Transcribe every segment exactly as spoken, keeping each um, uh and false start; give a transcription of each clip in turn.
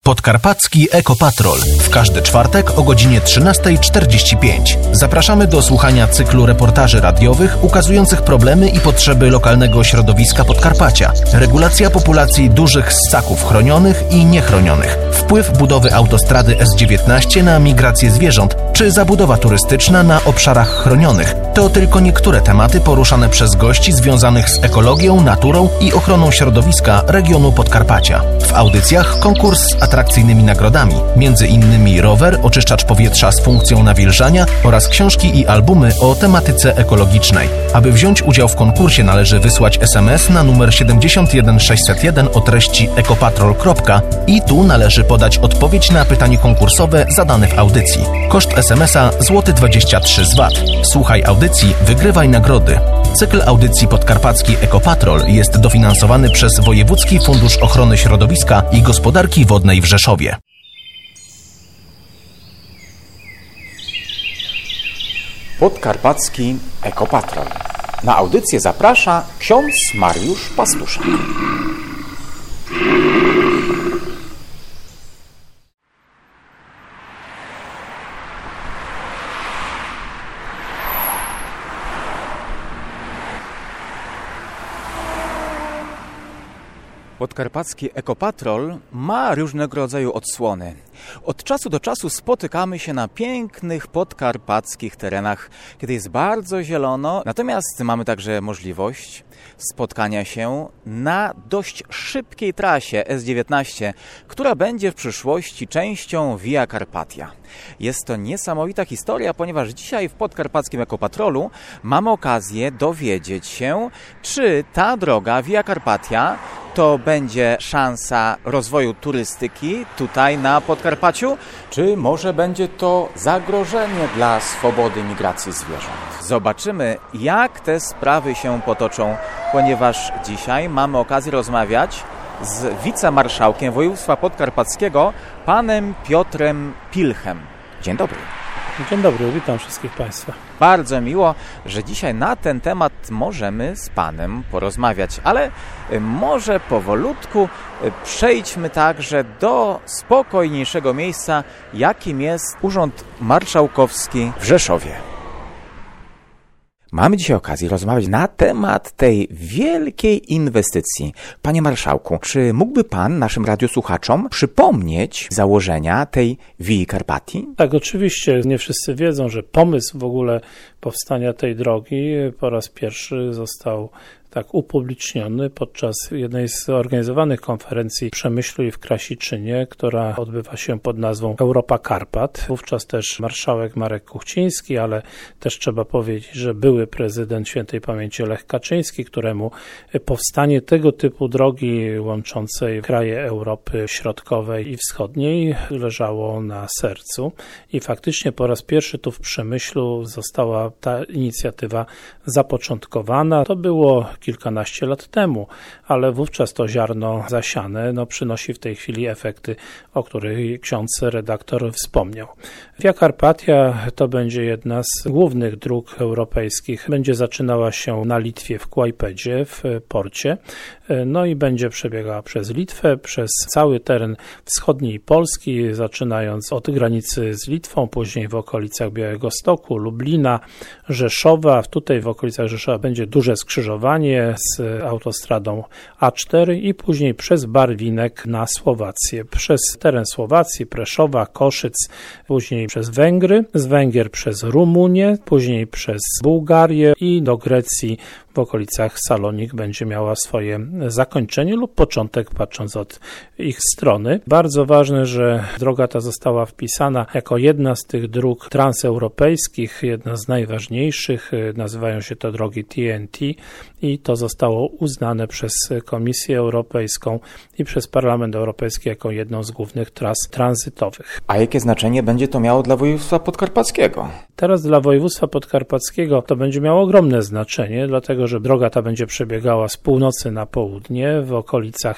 Podkarpacki Ekopatrol. W każdy czwartek o godzinie trzynasta czterdzieści pięć. Zapraszamy do słuchania cyklu reportaży radiowych ukazujących problemy i potrzeby lokalnego środowiska Podkarpacia. Regulacja populacji dużych ssaków chronionych i niechronionych. Wpływ budowy autostrady S dziewiętnaście na migrację zwierząt, czy zabudowa turystyczna na obszarach chronionych. To tylko niektóre tematy poruszane przez gości związanych z ekologią, naturą i ochroną środowiska regionu Podkarpacia. W audycjach konkurs z atrakcyjnymi nagrodami, między innymi rower, oczyszczacz powietrza z funkcją nawilżania oraz książki i albumy o tematyce ekologicznej. Aby wziąć udział w konkursie należy wysłać es em es na numer siedem jeden sześć zero jeden o treści ekopatrol. I tu należy podać odpowiedź na pytanie konkursowe zadane w audycji. Koszt es em es a złoty dwadzieścia trzy z V A T. Słuchaj audycji, wygrywaj nagrody. Cykl audycji Podkarpacki Ekopatrol jest dofinansowany przez Wojewódzki Fundusz Ochrony Środowiska i Gospodarki Wodnej w Rzeszowie. Podkarpacki Ekopatrol. Na audycję zaprasza ksiądz Mariusz Pastuszak. Podkarpacki Ekopatrol ma różnego rodzaju odsłony. Od czasu do czasu spotykamy się na pięknych podkarpackich terenach, kiedy jest bardzo zielono. Natomiast mamy także możliwość spotkania się na dość szybkiej trasie S dziewiętnaście, która będzie w przyszłości częścią Via Carpatia. Jest to niesamowita historia, ponieważ dzisiaj w Podkarpackim Ekopatrolu mamy okazję dowiedzieć się, czy ta droga Via Carpatia to będzie szansa rozwoju turystyki tutaj na Podkarpaciu, czy może będzie to zagrożenie dla swobody migracji zwierząt. Zobaczymy, jak te sprawy się potoczą, ponieważ dzisiaj mamy okazję rozmawiać z wicemarszałkiem województwa podkarpackiego, panem Piotrem Pilchem. Dzień dobry. Dzień dobry, witam wszystkich Państwa. Bardzo miło, że dzisiaj na ten temat możemy z Panem porozmawiać, ale może powolutku przejdźmy także do spokojniejszego miejsca, jakim jest Urząd Marszałkowski w Rzeszowie. Mamy dzisiaj okazję rozmawiać na temat tej wielkiej inwestycji. Panie Marszałku, czy mógłby Pan naszym radiosłuchaczom przypomnieć założenia tej Vii Carpatii? Tak, oczywiście. Nie wszyscy wiedzą, że pomysł w ogóle powstania tej drogi po raz pierwszy został tak upubliczniony podczas jednej z organizowanych konferencji w Przemyślu i w Krasiczynie, która odbywa się pod nazwą Europa Karpat. Wówczas też marszałek Marek Kuchciński, ale też trzeba powiedzieć, że były prezydent świętej pamięci Lech Kaczyński, któremu powstanie tego typu drogi łączącej kraje Europy Środkowej i Wschodniej leżało na sercu. I faktycznie po raz pierwszy tu w Przemyślu została ta inicjatywa zapoczątkowana. To było kilkanaście lat temu, ale wówczas to ziarno zasiane no, przynosi w tej chwili efekty, o których ksiądz redaktor wspomniał. Via Carpatia to będzie jedna z głównych dróg europejskich. Będzie zaczynała się na Litwie w Kłajpedzie, w porcie, no i będzie przebiegała przez Litwę, przez cały teren wschodniej Polski, zaczynając od granicy z Litwą, później w okolicach Białegostoku, Lublina, Rzeszowa. Tutaj w okolicach Rzeszowa będzie duże skrzyżowanie z autostradą A cztery i później przez Barwinek na Słowację. Przez teren Słowacji, Preszowa, Koszyc, później przez Węgry, z Węgier przez Rumunię, później przez Bułgarię i do Grecji w okolicach Salonik będzie miała swoje zakończenie lub początek, patrząc od ich strony. Bardzo ważne, że droga ta została wpisana jako jedna z tych dróg transeuropejskich, jedna z najważniejszych. Nazywają się to drogi T N T i to zostało uznane przez Komisję Europejską i przez Parlament Europejski jako jedną z głównych tras tranzytowych. A jakie znaczenie będzie to miało dla województwa podkarpackiego? Teraz dla województwa podkarpackiego to będzie miało ogromne znaczenie, dlatego że droga ta będzie przebiegała z północy na południe w okolicach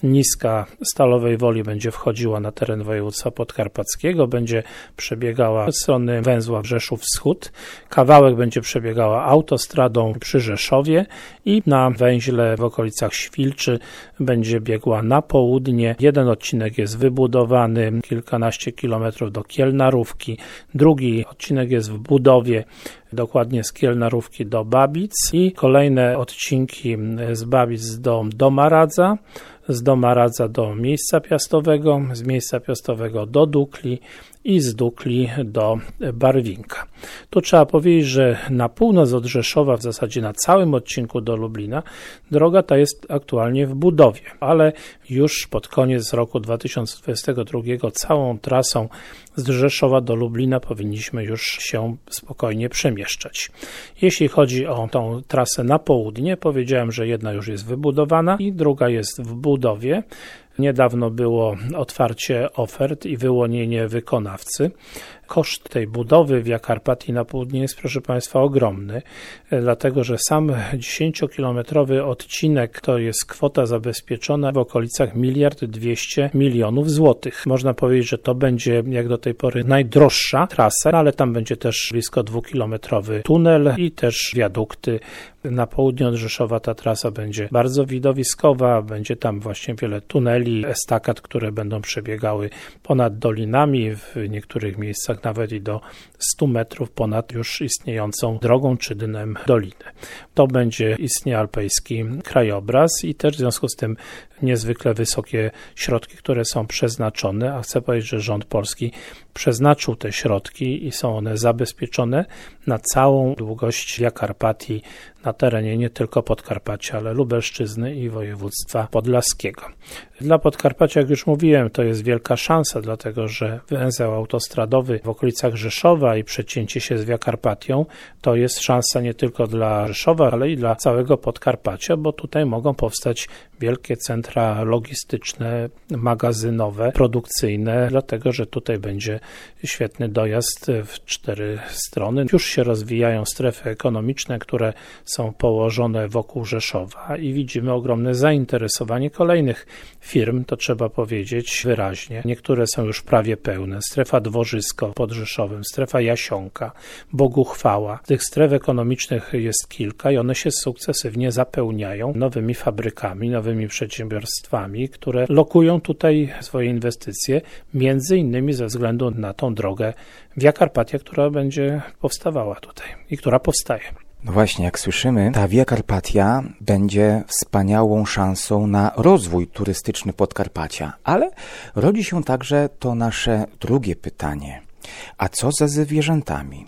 niska Stalowej Woli będzie wchodziła na teren województwa podkarpackiego, będzie przebiegała od strony węzła Rzeszów Wschód, kawałek będzie przebiegała autostradą przy Rzeszowie i na węźle w okolicach Świlczy będzie biegła na południe. Jeden odcinek jest wybudowany, kilkanaście kilometrów do Kielnarówki, drugi odcinek jest w budowie, dokładnie z Kielnarówki do Babic i kolejne odcinki z Babic do Domaradza, z Domaradza do Miejsca Piastowego, z Miejsca Piastowego do Dukli i z Dukli do Barwinka. Tu trzeba powiedzieć, że na północ od Rzeszowa, w zasadzie na całym odcinku do Lublina, droga ta jest aktualnie w budowie, ale już pod koniec roku dwa tysiące dwudziestego drugiego całą trasą z Rzeszowa do Lublina powinniśmy już się spokojnie przemieszczać. Jeśli chodzi o tą trasę na południe, powiedziałem, że jedna już jest wybudowana i druga jest w budowie. Niedawno było otwarcie ofert i wyłonienie wykonawcy. Koszt tej budowy Via Carpatii na południe jest, proszę Państwa, ogromny, dlatego że sam dziesięciokilometrowy odcinek to jest kwota zabezpieczona w okolicach miliard dwieście milionów złotych. Można powiedzieć, że to będzie jak do tej pory najdroższa trasa, ale tam będzie też blisko dwukilometrowy tunel i też wiadukty. Na południe od Rzeszowa ta trasa będzie bardzo widowiskowa, będzie tam właśnie wiele tuneli, estakad, które będą przebiegały ponad dolinami, w niektórych miejscach nawet i do stu metrów ponad już istniejącą drogą czy dnem doliny. To będzie istnie alpejski krajobraz i też w związku z tym niezwykle wysokie środki, które są przeznaczone, a chcę powiedzieć, że rząd polski przeznaczył te środki i są one zabezpieczone na całą długość Via Carpatii na terenie nie tylko Podkarpacia, ale Lubelszczyzny i województwa podlaskiego. Dla Podkarpacia, jak już mówiłem, to jest wielka szansa, dlatego że węzeł autostradowy w okolicach Rzeszowa i przecięcie się z Via Carpatią to jest szansa nie tylko dla Rzeszowa, ale i dla całego Podkarpacia, bo tutaj mogą powstać wielkie centra logistyczne, magazynowe, produkcyjne, dlatego że tutaj będzie świetny dojazd w cztery strony. Już się rozwijają strefy ekonomiczne, które są położone wokół Rzeszowa i widzimy ogromne zainteresowanie kolejnych firm, to trzeba powiedzieć wyraźnie. Niektóre są już prawie pełne. Strefa Dworzysko pod Rzeszowem, strefa Jasionka, Boguchwała. Tych stref ekonomicznych jest kilka i one się sukcesywnie zapełniają nowymi fabrykami, nowymi przedsiębiorstwami, które lokują tutaj swoje inwestycje, między innymi ze względu na tą drogę Via Carpatia, która będzie powstawała tutaj i która powstaje. No właśnie, jak słyszymy, ta Via Carpatia będzie wspaniałą szansą na rozwój turystyczny Podkarpacia, ale rodzi się także to nasze drugie pytanie. A co ze zwierzętami?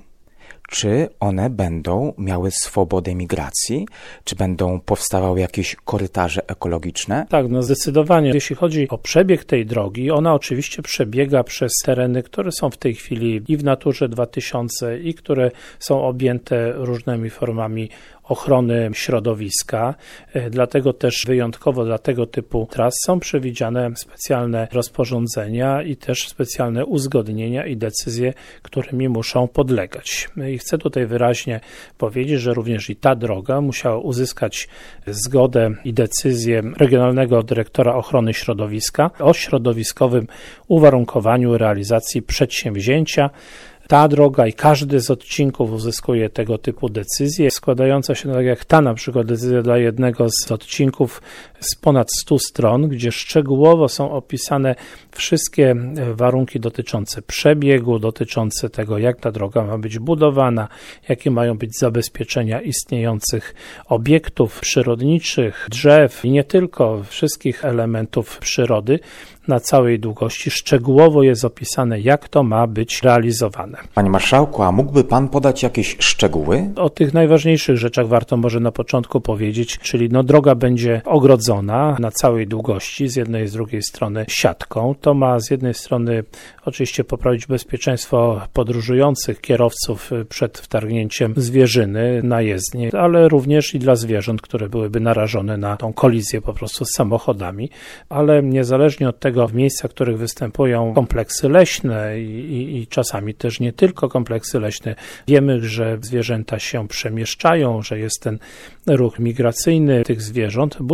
Czy one będą miały swobodę migracji? Czy będą powstawały jakieś korytarze ekologiczne? Tak, no zdecydowanie. Jeśli chodzi o przebieg tej drogi, ona oczywiście przebiega przez tereny, które są w tej chwili i w Naturze dwa tysiące i które są objęte różnymi formami ochrony środowiska, dlatego też wyjątkowo dla tego typu tras są przewidziane specjalne rozporządzenia i też specjalne uzgodnienia i decyzje, którymi muszą podlegać. I chcę tutaj wyraźnie powiedzieć, że również i ta droga musiała uzyskać zgodę i decyzję Regionalnego Dyrektora Ochrony Środowiska o środowiskowym uwarunkowaniu realizacji przedsięwzięcia. Ta droga i każdy z odcinków uzyskuje tego typu decyzje, składająca się, tak jak ta na przykład decyzja dla jednego z odcinków z ponad stu stron, gdzie szczegółowo są opisane wszystkie warunki dotyczące przebiegu, dotyczące tego, jak ta droga ma być budowana, jakie mają być zabezpieczenia istniejących obiektów przyrodniczych, drzew i nie tylko, wszystkich elementów przyrody na całej długości. Szczegółowo jest opisane, jak to ma być realizowane. Panie Marszałku, a mógłby Pan podać jakieś szczegóły? O tych najważniejszych rzeczach warto może na początku powiedzieć, czyli no droga będzie ogrodzona na całej długości, z jednej i z drugiej strony siatką. To ma z jednej strony oczywiście poprawić bezpieczeństwo podróżujących kierowców przed wtargnięciem zwierzyny na jezdnię, ale również i dla zwierząt, które byłyby narażone na tą kolizję po prostu z samochodami, ale niezależnie od tego w miejscach, w których występują kompleksy leśne i, i, i czasami też nie tylko kompleksy leśne. Wiemy, że zwierzęta się przemieszczają, że jest ten ruch migracyjny tych zwierząt. Budowane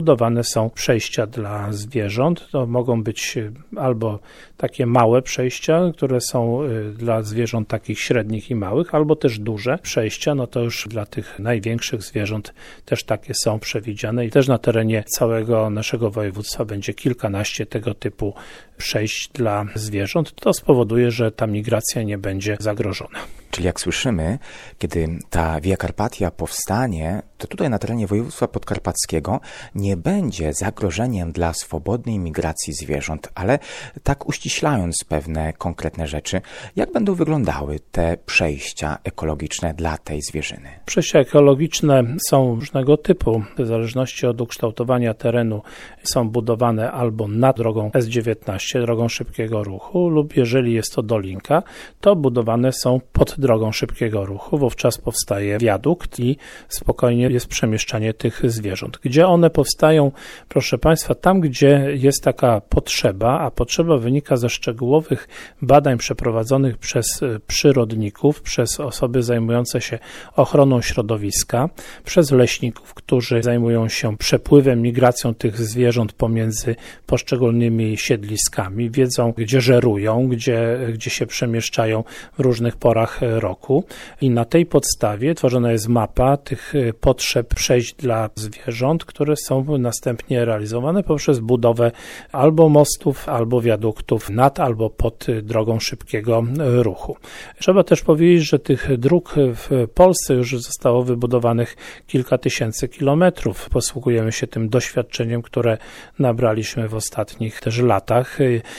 są przejścia dla zwierząt. To mogą być albo takie małe przejścia, które są dla zwierząt takich średnich i małych, albo też duże przejścia, no to już dla tych największych zwierząt też takie są przewidziane i też na terenie całego naszego województwa będzie kilkanaście tego typu przejść dla zwierząt. To spowoduje, że ta migracja nie będzie zagrożona. Czyli jak słyszymy, kiedy ta Via Carpatia powstanie, to tutaj na terenie województwa podkarpackiego nie będzie zagrożeniem dla swobodnej migracji zwierząt, ale tak uściślając pewne konkretne rzeczy, jak będą wyglądały te przejścia ekologiczne dla tej zwierzyny? Przejścia ekologiczne są różnego typu. W zależności od ukształtowania terenu są budowane albo nad drogą S dziewiętnaście, drogą szybkiego ruchu, lub jeżeli jest to dolinka, to budowane są pod drogą szybkiego ruchu. Wówczas powstaje wiadukt i spokojnie jest przemieszczanie tych zwierząt. Gdzie one powstają? Proszę Państwa, tam gdzie jest taka potrzeba, a potrzeba wynika ze szczegółowych badań przeprowadzonych przez przyrodników, przez osoby zajmujące się ochroną środowiska, przez leśników, którzy zajmują się przepływem, migracją tych zwierząt pomiędzy poszczególnymi siedliskami, wiedzą gdzie żerują, gdzie, gdzie się przemieszczają w różnych porach roku i na tej podstawie tworzona jest mapa tych potrzeb przejść dla zwierząt, które są następnie realizowane poprzez budowę albo mostów, albo wiaduktów nad albo pod drogą szybkiego ruchu. Trzeba też powiedzieć, że tych dróg w Polsce już zostało wybudowanych kilka tysięcy kilometrów. Posługujemy się tym doświadczeniem, które nabraliśmy w ostatnich też latach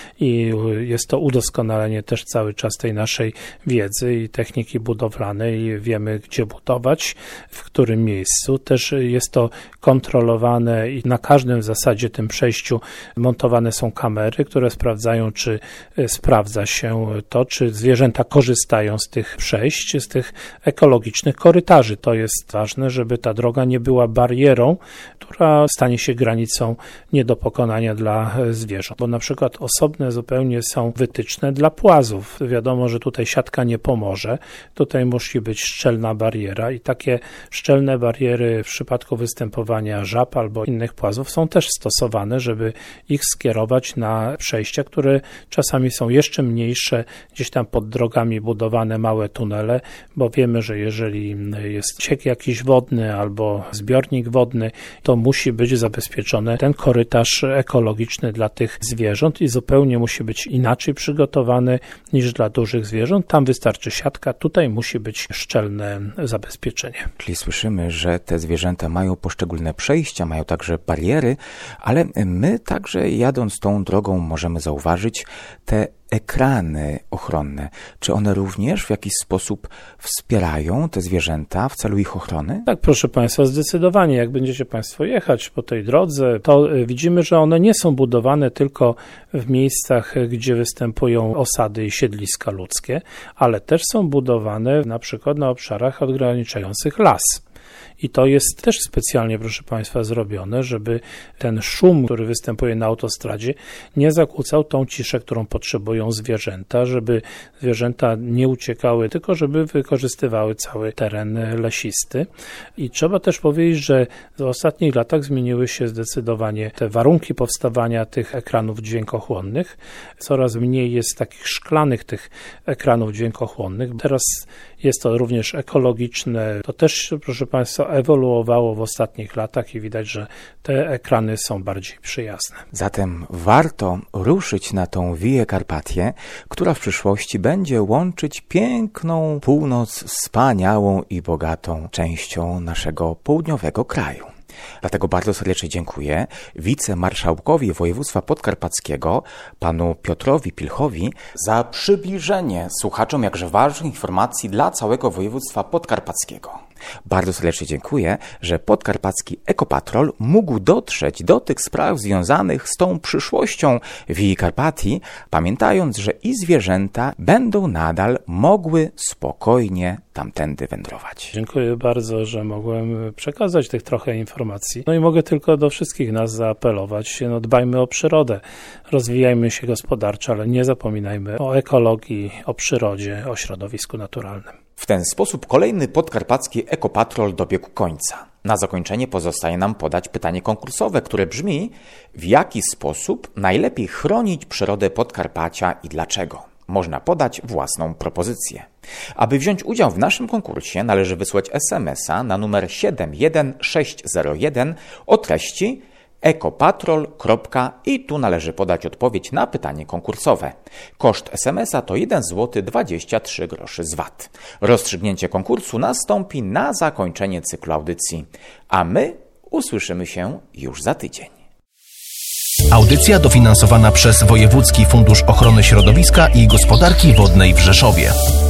i jest to udoskonalenie też cały czas tej naszej wiedzy i techniki budowlanej. Wiemy, gdzie budować, w którym miejscu. Też jest to kontrolowane i na każdym w zasadzie tym przejściu montowane są kamery, które sprawdzają, czy sprawdza się to, czy zwierzęta korzystają z tych przejść, z tych ekologicznych korytarzy. To jest ważne, żeby ta droga nie była barierą, która stanie się granicą nie do pokonania dla zwierząt. Bo na przykład osobne zupełnie są wytyczne dla płazów. Wiadomo, że tutaj siatka nie pomoże. Tutaj musi być szczelna bariera i takie szczelne bariery w przypadku występowania żab albo innych płazów są też stosowane, żeby ich skierować na przejścia, które czasami są jeszcze mniejsze, gdzieś tam pod drogami budowane małe tunele, bo wiemy, że jeżeli jest ciek jakiś wodny albo zbiornik wodny, to musi być zabezpieczony ten korytarz ekologiczny dla tych zwierząt i zupełnie musi być inaczej przygotowany niż dla dużych zwierząt. Tam wystarczy siatka, tutaj musi być szczelne zabezpieczenie. Czyli słyszymy, że te zwierzęta mają poszczególne przejścia, mają także bariery, ale my także jadąc tą drogą możemy zauważyć te ekrany ochronne. Czy one również w jakiś sposób wspierają te zwierzęta w celu ich ochrony? Tak, proszę Państwa, zdecydowanie. Jak będziecie Państwo jechać po tej drodze, to widzimy, że one nie są budowane tylko w miejscach, gdzie występują osady i siedliska ludzkie, ale też są budowane na przykład na obszarach odgraniczających las. I to jest też specjalnie, proszę Państwa, zrobione, żeby ten szum, który występuje na autostradzie, nie zakłócał tą ciszę, którą potrzebują zwierzęta, żeby zwierzęta nie uciekały, tylko żeby wykorzystywały cały teren lesisty. I trzeba też powiedzieć, że w ostatnich latach zmieniły się zdecydowanie te warunki powstawania tych ekranów dźwiękochłonnych. Coraz mniej jest takich szklanych tych ekranów dźwiękochłonnych. Teraz jest to również ekologiczne. To też, proszę Państwa, ewoluowało w ostatnich latach i widać, że te ekrany są bardziej przyjazne. Zatem warto ruszyć na tą Vię Carpatię, która w przyszłości będzie łączyć piękną północ z wspaniałą i bogatą częścią naszego południowego kraju. Dlatego bardzo serdecznie dziękuję wicemarszałkowi województwa podkarpackiego, panu Piotrowi Pilchowi, za przybliżenie słuchaczom jakże ważnych informacji dla całego województwa podkarpackiego. Bardzo serdecznie dziękuję, że podkarpacki Ekopatrol mógł dotrzeć do tych spraw związanych z tą przyszłością Vii Carpatii, pamiętając, że i zwierzęta będą nadal mogły spokojnie tamtędy wędrować. Dziękuję bardzo, że mogłem przekazać tych trochę informacji. No i mogę tylko do wszystkich nas zaapelować. No, dbajmy o przyrodę, rozwijajmy się gospodarczo, ale nie zapominajmy o ekologii, o przyrodzie, o środowisku naturalnym. W ten sposób kolejny podkarpacki Ekopatrol dobiegł końca. Na zakończenie pozostaje nam podać pytanie konkursowe, które brzmi: w jaki sposób najlepiej chronić przyrodę Podkarpacia i dlaczego? Można podać własną propozycję. Aby wziąć udział w naszym konkursie, należy wysłać es em es a na numer siedem jeden sześć zero jeden o treści ekopatrol. I tu należy podać odpowiedź na pytanie konkursowe. Koszt es em es a to jeden złoty dwadzieścia trzy groszy z V A T. Rozstrzygnięcie konkursu nastąpi na zakończenie cyklu audycji, a my usłyszymy się już za tydzień. Audycja dofinansowana przez Wojewódzki Fundusz Ochrony Środowiska i Gospodarki Wodnej w Rzeszowie.